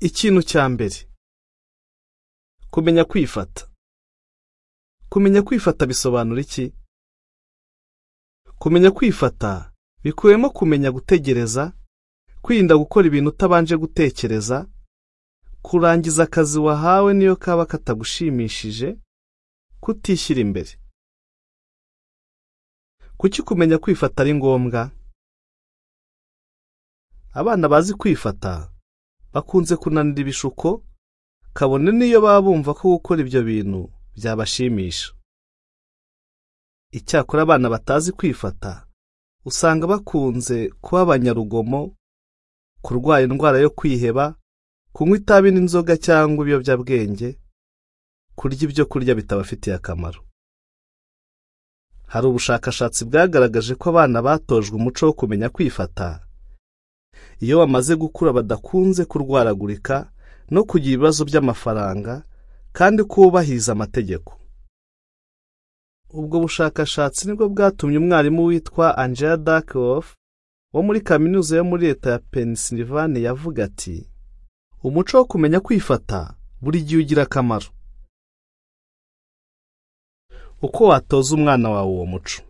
Ikintu cya mbere, kumenya kwifata. Kumenya kwifata bisobanura iki? Kumenya kwifata bikubiyemo kumenya gutegereza, kwirinda gukora ibintu utabanje gutekereza, kurangiza akazi wahawe niyo kaba katagushimishije, kutishyira imbere. Kuki kumenya kwifata ari ngombwa? Abana bazi kwifata bakunze kunanira ibishuko, kabone niyo baba bumva ko gukora ibyo bintu byabashimisha. Icyakora abana batazi kwifata usanga bakunze kuba abanyarugomo, kurwara indwara yo kwiheba, kunywa itabi n'inzoga cyangwa ibiyobyabwenge, kurya ibyo kurya bitabafitiye akamaro. Hari ubushakashatsi bwagaragaje ko abana batojwe umuco wo kumenya kwifata iyo bamaze gukura badakunze kurwaragurika no kugira ibibazo by'amafaranga kandi kubahiriza amategeko. Ubwo bushakashatsi nibwo bwatumye umwarimu witwa Angela Duckworth wo muri kaminuza yo muri leta ya Pennsylvania yavuga ati, umuco wo kumenya kwifata buri gihe ugira akamaro. Uko watoza umwana wawe uwo muco?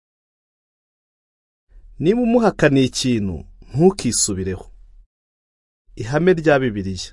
Niba umuhakaniye ikintu ntukisubireho. Ihame rya Bibiliya: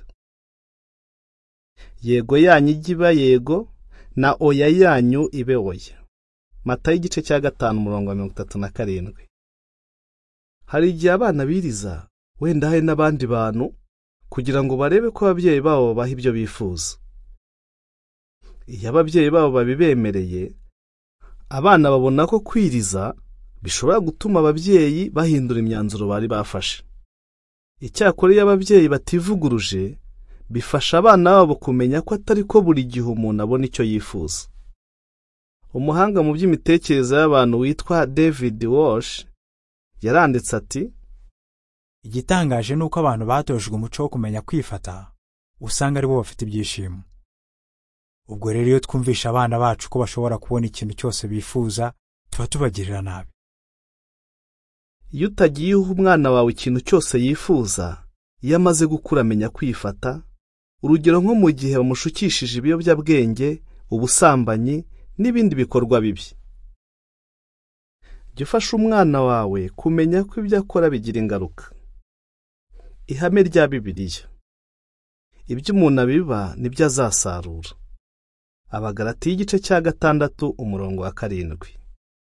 yego yanyu ijye iba yego na oya yanyu ibe oya. Matayo igice cya 5:37. Hari igihe abana biriza wenda hari n'abandi bantu kugira ngo barebe ko ababyeyi babo babaha ibyo bifuza. Iyo ababyeyi babo babibemereye, abana babona ko kwiriza bishobora gutuma ababyeyi bahindura imyanzuro bari bafashe. Icyakora iyo ababyeyi bativuguruje, bifasha abana babo kumenya ko atari ko buri gihe umuntu abona icyo yifuza. Umuhanga mu by'imitekerereze y'abantu witwa David Walsh yaranditse ati, igitangaje ni uko abantu batojwe umuco wo kumenya kwifata usanga ari bo bafite ibyishimo. Ubwo rero iyo twumvisha abana bacu ko bashobora kubona ikintu cyose bifuza, tuba tubagirira nabi. Iyo utagiye uha umwana wawe ikintu cyose yifuza, iyo amaze gukura amenya kwifata, urugero nko mu gihe bamushukishije ibiyobyabwenge, ubusambanyi n'ibindi bikorwa bibi. Jya ufasha umwana wawe kumenya ko ibyo akora bigira ingaruka. Ihame rya Bibiliya: ibyo umuntu abiba nibyo azasarura. Abagalatiya igice cya 6:7.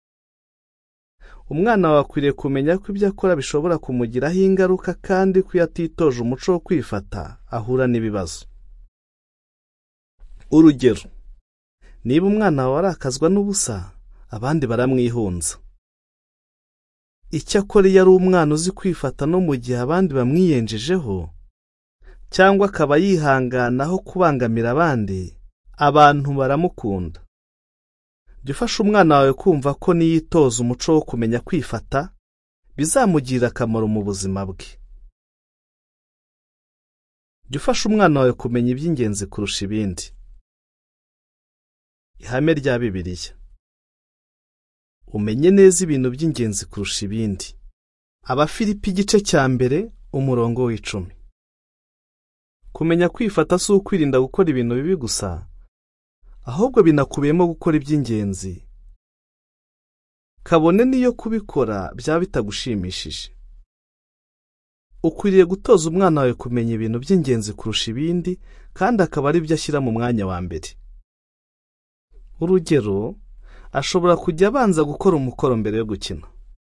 Umwana wawe akwiriye kumenya ko ibyo akora bishobora kumugiraho ingaruka kandi ko iyo atitoje umuco wo kwifata ahura n'ibibazo. Urugero: niba umwana wawe arakazwa n'ubusa, abandi baramwihunza. Icyakora iyo ari umwana uzi kwifata no mu gihe abandi bamwiyenjejeho, cyangwa akaba yihanganaho kubangamira abandi, abantu baramukunda. Jya ufasha umwana wawe kumva ko niyitoza umuco wo kumenya kwifata bizamugirira akamaro mu buzima bwe. Jya ufasha umwana wawe kumenya iby'ingenzi kurusha ibindi. Ihame rya Bibiliya: umenye neza ibintu by'ingenzi kurusha ibindi. Abafilipi igice cya 1:10. Kumenya kwifata si ukwirinda gukora ibintu bibi gusa, ahubwo binakubiyemo gukora iby'ingenzi, kabone niyo kubikora byaba bitagushimishije. Ukwiriye gutoza umwana wawe kumenya ibintu by'ingenzi kurusha ibindi, kandi akaba ari byo ashyira mu mwanya wa mbere. Urugero: ashobora kujya abanza gukora umukoro mbere yo gukina.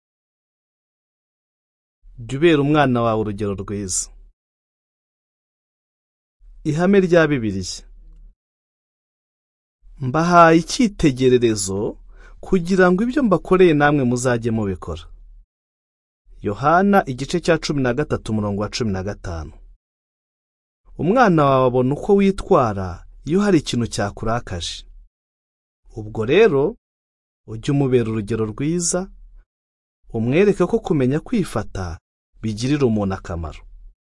Jya ubera umwana wawe urugero rwiza. Ihame rya Bibiliya: mbahaye icyitegererezo kugira ngo ibyo mbakoreye namwe muzajye mubikora. Yohana igice cya 13:15. Umwana wawe abona uko witwara iyo hari ikintu cyakurakaje. Ubwo rero ujye umubera urugero rwiza, umwereke ko kumenya kwifata bigirira umuntu akamaro.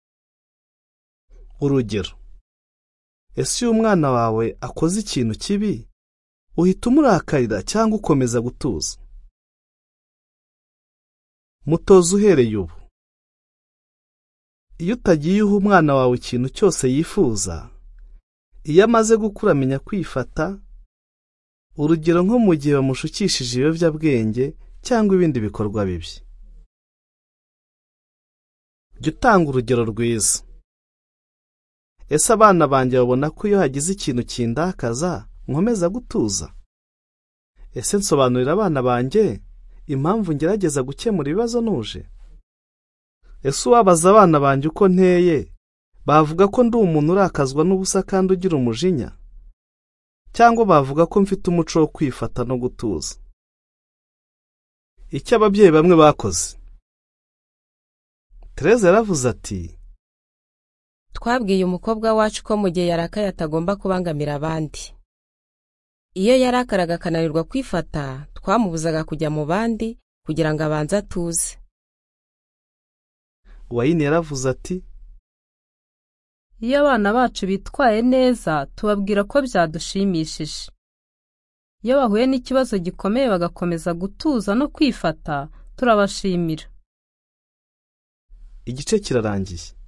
Urugero: ese iyo umwana wawe akoze ikintu kibi, uhita umurakarira cyangwa ukomeza gutuza? Mutoze uhereye ubu. iyo utagiye uha umwana wawe ikintu cyose yifuza, iyo amaze gukura amenya kwifata, urugero nko mu gihe bamushukishije ibiyobyabwenge cyangwa ibindi bikorwa bibi. Jya utanga urugero rwiza. Ese abana banjye babona ko iyo hagize ikintu kindakaza nkomeza gutuza? Ese nsobanurira abana banjye impamvu ngerageza gukemura ibibazo nuje? Ese uwabaza abana banjye uko nteye bavuga ko ndi umuntu urakazwa n'ubusa kandi ugira umujinya, cyangwa bavuga ko mfite umuco wo kwifata no gutuza? Icyo ababyeyi bamwe bakoze. Tereza yaravuze ati, twabwiye umukobwa wacu ko mu gihe yarakaye atagomba kubangamira abandi. Iyo yarakaraga akananirwa kwifata, twamubuzaga kujya mu bandi kugira ngo abanze atuze. Wayini yaravuze ati, iyo abana bacu bitwaye neza tubabwira ko byadushimishije. Iyo bahuye n'ikibazo gikomeye bagakomeza gutuza no kwifata, turabashimira. Igice kirarangiye.